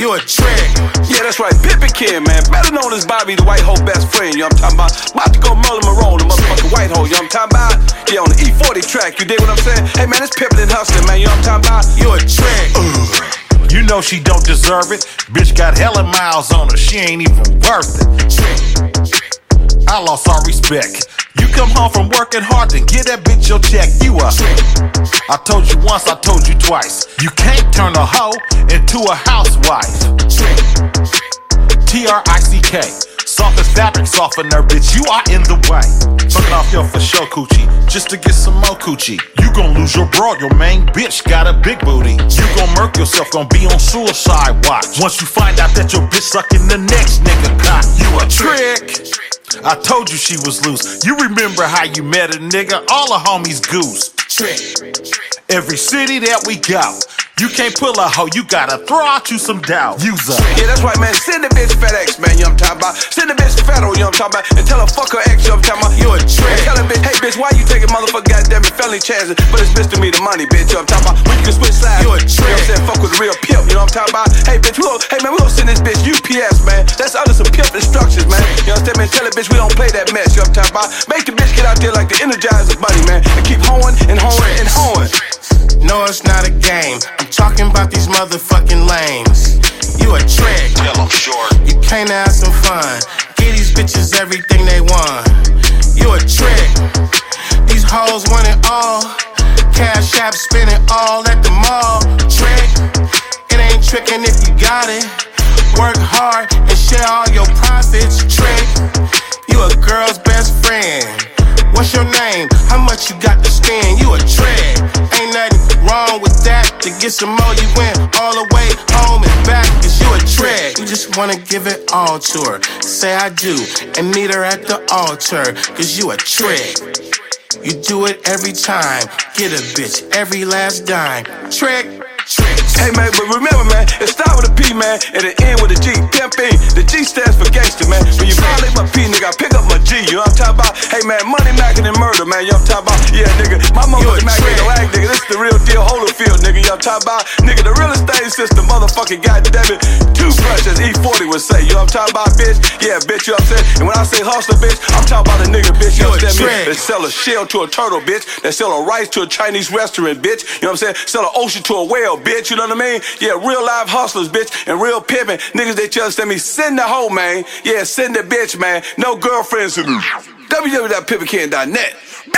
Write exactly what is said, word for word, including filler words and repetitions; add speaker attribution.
Speaker 1: You a trick.
Speaker 2: Yeah, that's right, Pippin Ken, man. Better known as Bobby, the white hoe best friend, you know what I'm talking about? About to go Merlin Monroe, the motherfucking white hoe, you know what I'm talking about? Yeah, on the E forty track, you dig what I'm saying? Hey, man, it's Pippin and Hustling, man, you know what I'm talking about?
Speaker 1: You a trick.
Speaker 3: Uh, you know she don't deserve it. Bitch got hella miles on her, she ain't even worth it. I lost all respect. You come home from working hard, then get that bitch your check. You a I told you once, I told you twice. You can't turn a hoe into a housewife. T R I C K. Soft as fabric softener, bitch, you are in the way. Fucking off your for show coochie, just to get some more coochie. You gon' lose your broad, your main bitch got a big booty. You gon' murk yourself, gon' be on suicide watch. Once you find out that your bitch sucking the next nigga cock, you a trick. I told you she was loose. You remember how you met a nigga? All the homies goose.
Speaker 1: Trick.
Speaker 3: Every city that we go, you can't pull a hoe, you gotta throw out you some doubt. Use up.
Speaker 2: Yeah, that's right, man. Send the bitch FedEx, man, you know what I'm talking about? Send the bitch Federal, you know what I'm talking about? And tell her fuck her ex, you know what I'm talking about?
Speaker 1: You a trick.
Speaker 2: And tell her bitch, hey bitch, why you taking motherfucker goddamn it felony chances? But it's misdemeanor money, bitch, you know what I'm talking about? When you can switch sides,
Speaker 1: You a
Speaker 2: you know
Speaker 1: trick.
Speaker 2: what I'm saying? Fuck with a real pimp, you know what I'm talking about? Hey bitch, we gon' hey man, we gon' send this bitch U P S, man. That's under some pimp instructions, man. You understand, man? Tell that bitch we don't play that mess, you know what I'm talking about? Make the bitch get out there like the Energizer Bunny, man, and keep hoeing and hoeing and hoeing.
Speaker 1: No, it's not a game. I'm talking about these motherfucking lames. You a trick.
Speaker 3: Tell them short.
Speaker 1: You can't have some fun. Give these bitches everything they want. You a trick. These hoes want it all. Cash app, spend it all at the mall. Trick. It ain't tricking if you got it. Work hard and share all your profits. Trick. You a girl's best friend. What's your name? How much you got to spend? You a trick. Ain't nothing wrong with that. To get some more, you went all the way home and back. Cause you a trick. You just wanna give it all to her. Say I do and meet her at the altar. Cause you a trick. You do it every time. Get a bitch every last dime. Trick. Tricks.
Speaker 2: Hey man, but remember man, it start with a P man, and it end with a G. Pimpin'. The G stands for gangster, man. When you violate my P, nigga, I pick up my G. You know what I'm talking about? Hey man, money mackin' and murder, man. You know what I'm talking about? Yeah, nigga, my mother's mackin' no act, nigga. This is the real deal, Holyfield, nigga. You know what I'm talking about? Nigga, the real estate system, motherfucking goddamn it, toothbrush, as E forty would say. You know what I'm talking about, bitch? Yeah, bitch. You know what I'm saying? And when I say hustler, bitch, I'm talking about a nigga, bitch. You understand me? That sell a shell to a turtle, bitch. That sell a rice to a Chinese restaurant, bitch. You know what I'm saying? Sell an ocean to a whale, bitch. You know what I mean? Yeah, real live hustlers, bitch, and real pimpin' niggas. They just understand me. Send the hoe, man. Yeah, send the bitch, man. No girlfriends. w w w dot pimpin ken dot net.